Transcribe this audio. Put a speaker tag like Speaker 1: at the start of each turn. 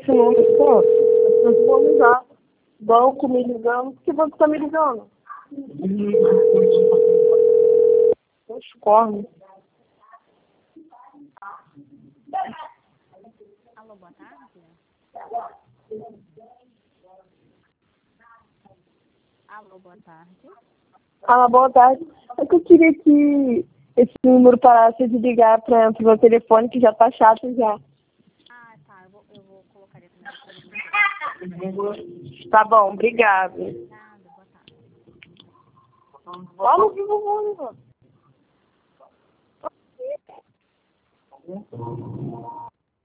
Speaker 1: esse número, pô. As pessoas vão ligar. Banco me ligando. Que banco tá me ligando? Os cornos.
Speaker 2: Alô, boa tarde. Alô, boa tarde.
Speaker 1: Ah, boa tarde. É que eu queria que esse número parasse de ligar para o meu telefone, que já tá chato já.
Speaker 2: Ah, tá. Eu vou colocar ele também.
Speaker 1: Tá bom, obrigado.
Speaker 2: Nada, boa tarde.
Speaker 1: Fala o que eu vou.